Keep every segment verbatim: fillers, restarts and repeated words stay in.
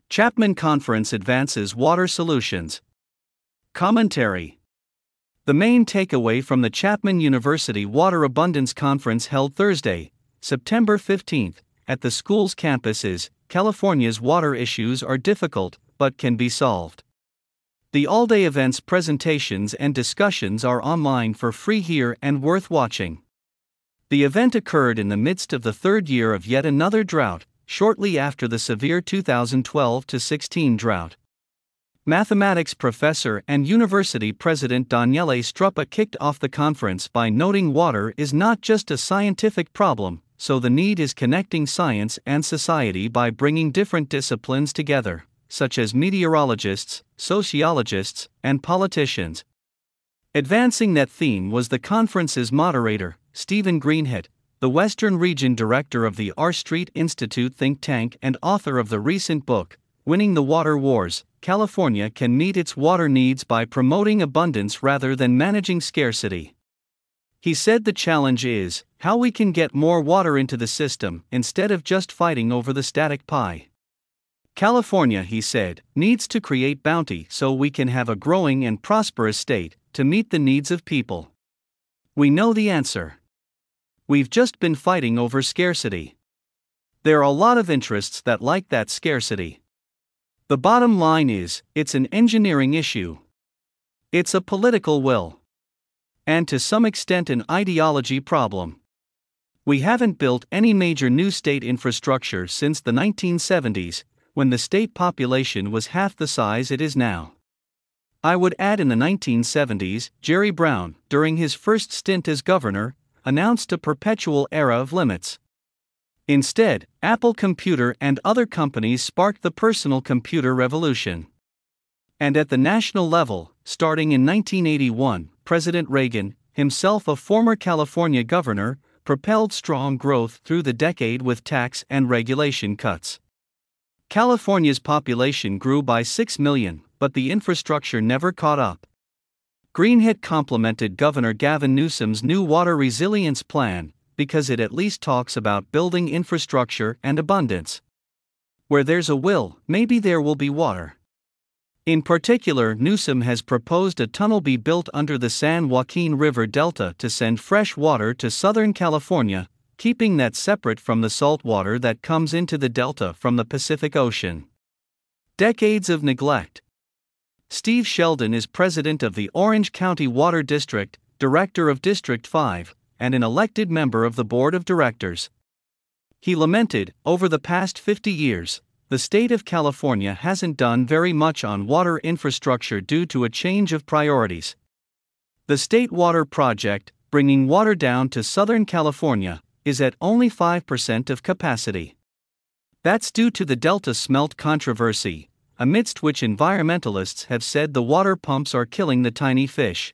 Chapman Conference advances water solutions. Commentary. The main takeaway from the Chapman University Water Abundance Conference held Thursday, September fifteenth, at the school's campus is, California's water issues are difficult, but can be solved. The all-day event's presentations and discussions are online for free here and worth watching. The event occurred in the midst of the third year of yet another drought, shortly after the severe two thousand twelve to sixteen drought. Mathematics professor and university president Daniele Struppa kicked off the conference by noting water is not just a scientific problem, so the need is connecting science and society by bringing different disciplines together, such as meteorologists, sociologists, and politicians. Advancing that theme was the conference's moderator, Stephen Greenhut, the Western Region Director of the R Street Institute think tank and author of the recent book, Winning the Water Wars. California can meet its water needs by promoting abundance rather than managing scarcity. He said the challenge is how we can get more water into the system instead of just fighting over the static pie. California, he said, needs to create bounty so we can have a growing and prosperous state to meet the needs of people. We know the answer. We've just been fighting over scarcity. There are a lot of interests that like that scarcity. The bottom line is, it's an engineering issue. It's a political will. And to some extent an ideology problem. We haven't built any major new state infrastructure since the nineteen seventies, when the state population was half the size it is now. I would add in the nineteen seventies, Jerry Brown, during his first stint as governor, announced a perpetual era of limits. Instead, Apple Computer and other companies sparked the personal computer revolution. And at the national level, starting in nineteen eighty-one, President Reagan, himself a former California governor, propelled strong growth through the decade with tax and regulation cuts. California's population grew by six million, but the infrastructure never caught up. Greenhut complimented Governor Gavin Newsom's new water resilience plan, because it at least talks about building infrastructure and abundance. Where there's a will, maybe there will be water. In particular, Newsom has proposed a tunnel be built under the San Joaquin River Delta to send fresh water to Southern California, keeping that separate from the salt water that comes into the Delta from the Pacific Ocean. Decades of neglect. Steve Sheldon is president of the Orange County Water District, director of District five, and an elected member of the board of directors. He lamented, over the past fifty years, the state of California hasn't done very much on water infrastructure due to a change of priorities. The State Water Project, bringing water down to Southern California, is at only five percent of capacity. That's due to the Delta smelt controversy, amidst which environmentalists have said the water pumps are killing the tiny fish.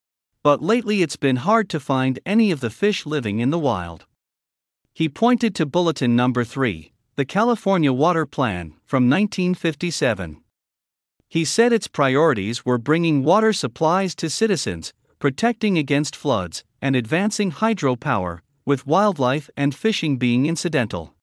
But lately it's been hard to find any of the fish living in the wild. He pointed to Bulletin Number three, the California Water Plan, from nineteen fifty-seven. He said its priorities were bringing water supplies to citizens, protecting against floods, and advancing hydropower, with wildlife and fishing being incidental.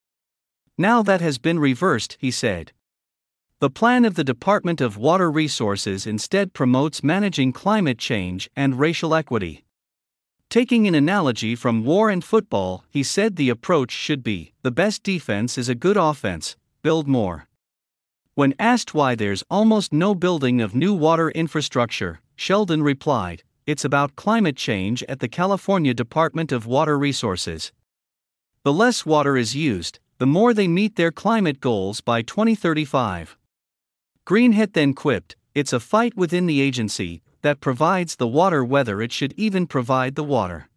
Now that has been reversed, he said. The plan of the Department of Water Resources instead promotes managing climate change and racial equity. Taking an analogy from war and football, he said the approach should be, the best defense is a good offense, build more. When asked why there's almost no building of new water infrastructure, Sheldon replied, it's about climate change at the California Department of Water Resources. The less water is used, the more they meet their climate goals by twenty thirty-five. Greenhut then quipped, it's a fight within the agency that provides the water whether it should even provide the water.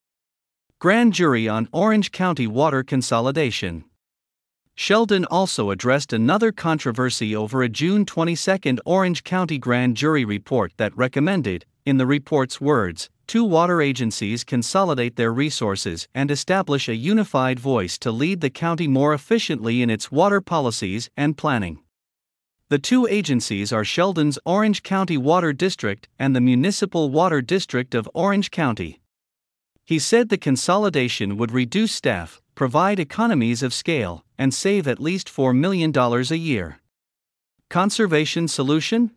Grand jury on Orange County water consolidation. Sheldon also addressed another controversy over a June twenty-second Orange County grand jury report that recommended, in the report's words, two water agencies consolidate their resources and establish a unified voice to lead the county more efficiently in its water policies and planning. The two agencies are Sheldon's Orange County Water District and the Municipal Water District of Orange County. He said the consolidation would reduce staff, provide economies of scale, and save at least four million dollars a year. Conservation solution?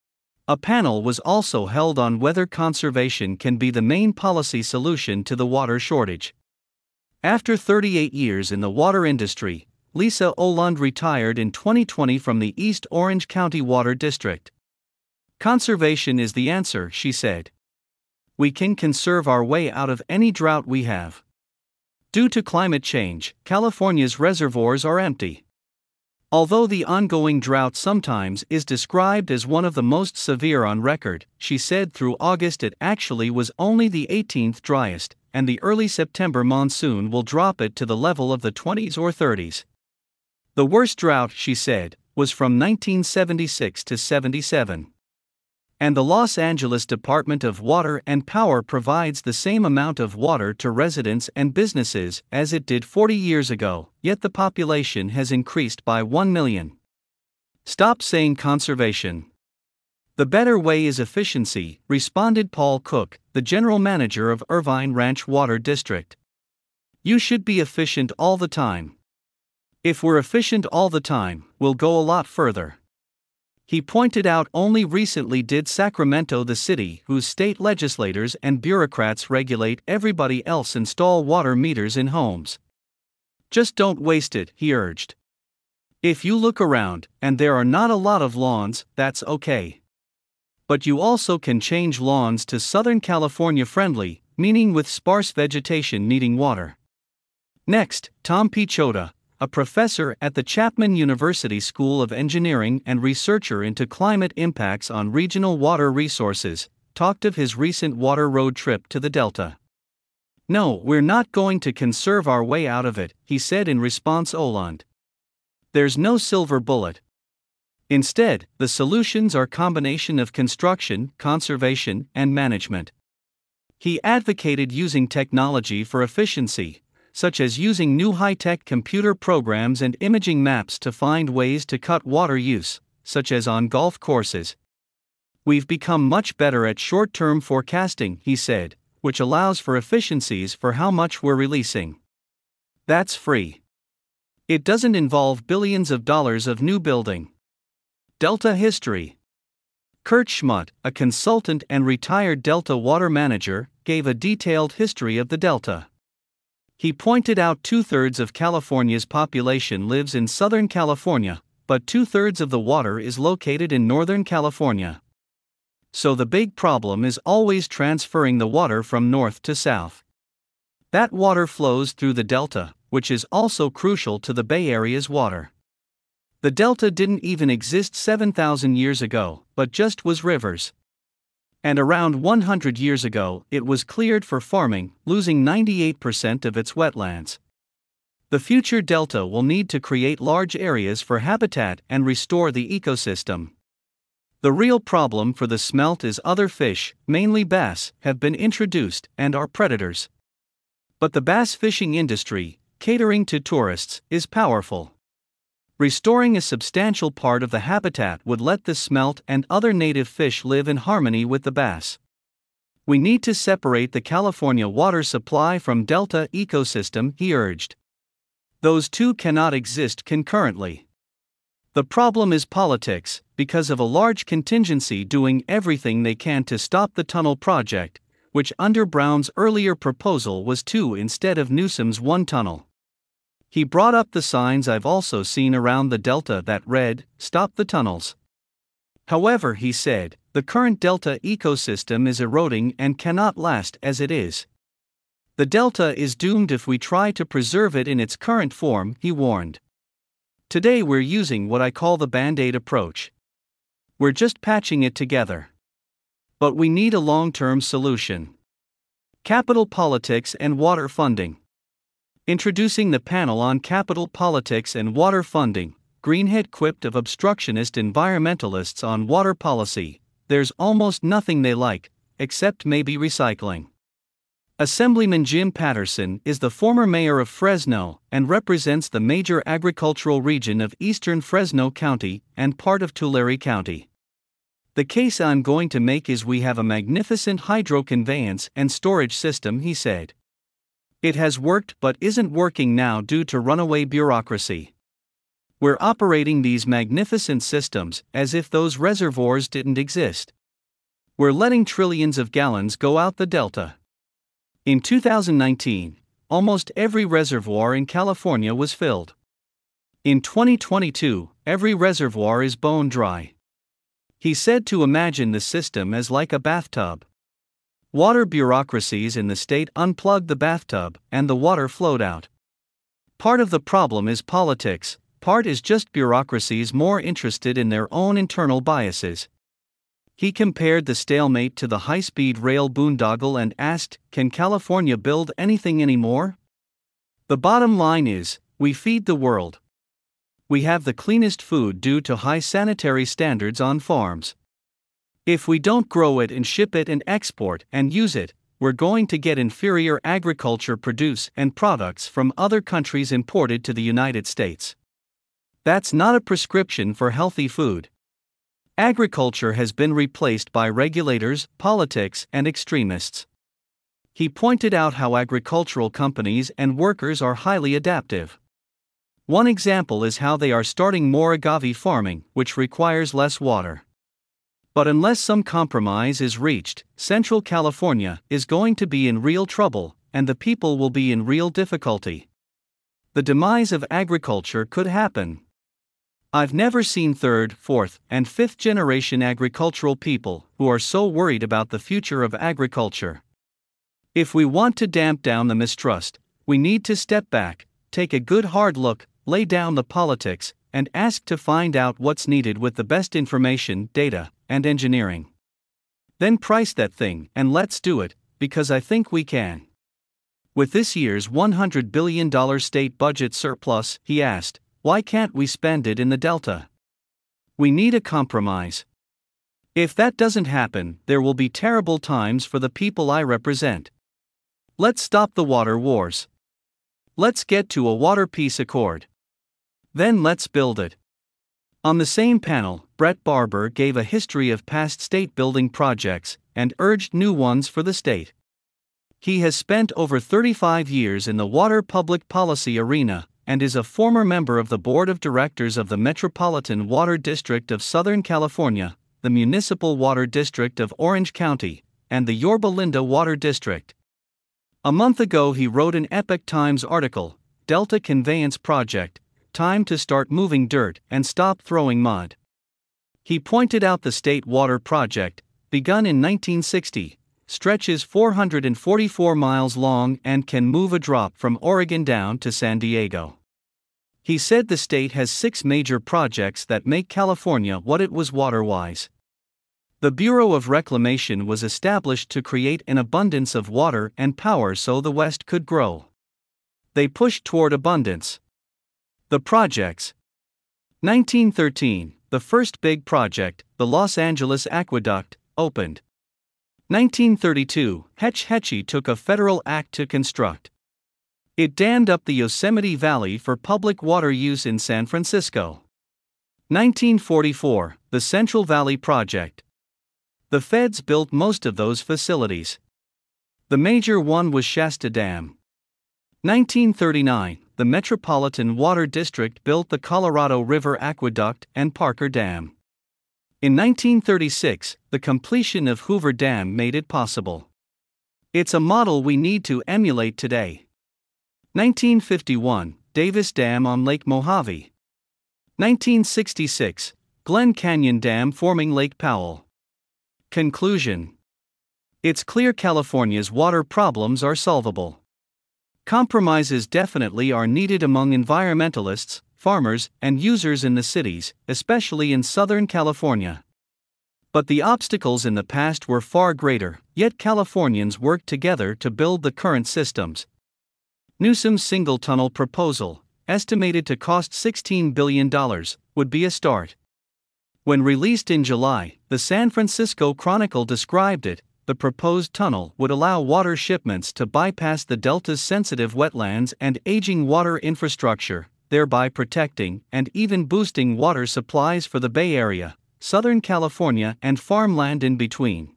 A panel was also held on whether conservation can be the main policy solution to the water shortage. After thirty-eight years in the water industry, Lisa Oland retired in twenty twenty from the East Orange County Water District. Conservation is the answer, she said. We can conserve our way out of any drought we have. Due to climate change, California's reservoirs are empty. Although the ongoing drought sometimes is described as one of the most severe on record, she said through August it actually was only the eighteenth driest, and the early September monsoon will drop it to the level of the twenties or thirties. The worst drought, she said, was from nineteen seventy-six to seventy-seven. And the Los Angeles Department of Water and Power provides the same amount of water to residents and businesses as it did forty years ago, yet the population has increased by one million. Stop saying conservation. The better way is efficiency, responded Paul Cook, the general manager of Irvine Ranch Water District. You should be efficient all the time. If we're efficient all the time, we'll go a lot further. He pointed out only recently did Sacramento, the city whose state legislators and bureaucrats regulate everybody else, install water meters in homes. Just don't waste it, he urged. If you look around, and there are not a lot of lawns, that's okay. But you also can change lawns to Southern California friendly, meaning with sparse vegetation needing water. Next, Tom Pichota, a professor at the Chapman University School of Engineering and researcher into climate impacts on regional water resources, talked of his recent water road trip to the Delta. No, we're not going to conserve our way out of it, he said in response. Oland. There's no silver bullet. Instead, the solutions are a combination of construction, conservation, and management. He advocated using technology for efficiency, such as using new high-tech computer programs and imaging maps to find ways to cut water use, such as on golf courses. We've become much better at short-term forecasting, he said, which allows for efficiencies for how much we're releasing. That's free. It doesn't involve billions of dollars of new building. Delta history. Kurt Schmutt, a consultant and retired Delta water manager, gave a detailed history of the Delta. He pointed out two-thirds of California's population lives in Southern California, but two-thirds of the water is located in Northern California. So the big problem is always transferring the water from north to south. That water flows through the Delta, which is also crucial to the Bay Area's water. The Delta didn't even exist seven thousand years ago, but just was rivers. And around one hundred years ago, it was cleared for farming, losing ninety-eight percent of its wetlands. The future Delta will need to create large areas for habitat and restore the ecosystem. The real problem for the smelt is other fish, mainly bass, have been introduced and are predators. But the bass fishing industry, catering to tourists, is powerful. Restoring a substantial part of the habitat would let the smelt and other native fish live in harmony with the bass. We need to separate the California water supply from Delta ecosystem, he urged. Those two cannot exist concurrently. The problem is politics, because of a large contingency doing everything they can to stop the tunnel project, which under Brown's earlier proposal was two instead of Newsom's one tunnel. He brought up the signs I've also seen around the Delta that read, "Stop the tunnels." However, he said, the current Delta ecosystem is eroding and cannot last as it is. The Delta is doomed if we try to preserve it in its current form, he warned. Today we're using what I call the Band-Aid approach. We're just patching it together. But we need a long-term solution. Capital politics and water funding. Introducing the panel on capital politics and water funding, Greenhead quipped of obstructionist environmentalists on water policy, there's almost nothing they like, except maybe recycling. Assemblyman Jim Patterson is the former mayor of Fresno and represents the major agricultural region of eastern Fresno County and part of Tulare County. The case I'm going to make is we have a magnificent hydro conveyance and storage system, he said. It has worked but isn't working now due to runaway bureaucracy. We're operating these magnificent systems as if those reservoirs didn't exist. We're letting trillions of gallons go out the delta. In two thousand nineteen, almost every reservoir in California was filled. In twenty twenty-two, every reservoir is bone dry. He said to imagine the system as like a bathtub. Water bureaucracies in the state unplugged the bathtub, and the water flowed out. Part of the problem is politics, part is just bureaucracies more interested in their own internal biases. He compared the stalemate to the high-speed rail boondoggle and asked, can California build anything anymore? The bottom line is, we feed the world. We have the cleanest food due to high sanitary standards on farms. If we don't grow it and ship it and export and use it, we're going to get inferior agriculture produce and products from other countries imported to the United States. That's not a prescription for healthy food. Agriculture has been replaced by regulators, politics, and extremists. He pointed out how agricultural companies and workers are highly adaptive. One example is how they are starting more agave farming, which requires less water. But unless some compromise is reached, Central California is going to be in real trouble, and the people will be in real difficulty. The demise of agriculture could happen. I've never seen third, fourth, and fifth generation agricultural people who are so worried about the future of agriculture. If we want to damp down the mistrust, we need to step back, take a good hard look, lay down the politics, and ask to find out what's needed with the best information, data, and engineering. Then price that thing, and let's do it, because I think we can. With this year's one hundred billion dollars state budget surplus, he asked, why can't we spend it in the Delta? We need a compromise. If that doesn't happen, there will be terrible times for the people I represent. Let's stop the water wars. Let's get to a water peace accord. Then let's build it. On the same panel, Brett Barber gave a history of past state building projects and urged new ones for the state. He has spent over thirty-five years in the water public policy arena and is a former member of the board of directors of the Metropolitan Water District of Southern California, the Municipal Water District of Orange County, and the Yorba Linda Water District. A month ago he wrote an Epoch Times article, Delta Conveyance Project, Time to Start Moving Dirt and Stop Throwing Mud. He pointed out the State Water Project, begun in nineteen sixty, stretches four hundred forty-four miles long and can move a drop from Oregon down to San Diego. He said the state has six major projects that make California what it was water-wise. The Bureau of Reclamation was established to create an abundance of water and power so the West could grow. They pushed toward abundance. The projects. nineteen thirteen, the first big project, the Los Angeles Aqueduct, opened. nineteen thirty-two, Hetch Hetchy took a federal act to construct. It dammed up the Yosemite Valley for public water use in San Francisco. nineteen forty-four, the Central Valley Project. The feds built most of those facilities. The major one was Shasta Dam. nineteen thirty-nine, the Metropolitan Water District built the Colorado River Aqueduct and Parker Dam. In nineteen thirty-six, the completion of Hoover Dam made it possible. It's a model we need to emulate today. nineteen fifty-one, Davis Dam on Lake Mojave. nineteen sixty-six, Glen Canyon Dam forming Lake Powell. Conclusion. It's clear California's water problems are solvable. Compromises definitely are needed among environmentalists, farmers, and users in the cities, especially in Southern California. But the obstacles in the past were far greater, yet Californians worked together to build the current systems. Newsom's single tunnel proposal, estimated to cost sixteen billion dollars, would be a start. When released in July, the San Francisco Chronicle described it. The proposed tunnel would allow water shipments to bypass the Delta's sensitive wetlands and aging water infrastructure, thereby protecting and even boosting water supplies for the Bay Area, Southern California, and farmland in between.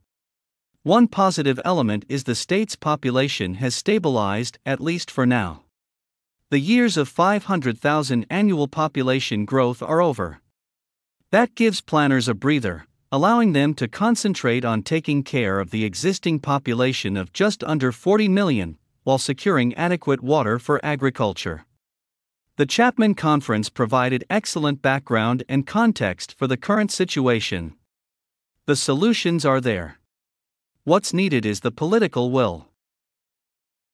One positive element is the state's population has stabilized, at least for now. The years of five hundred thousand annual population growth are over. That gives planners a breather, allowing them to concentrate on taking care of the existing population of just under forty million, while securing adequate water for agriculture. The Chapman Conference provided excellent background and context for the current situation. The solutions are there. What's needed is the political will.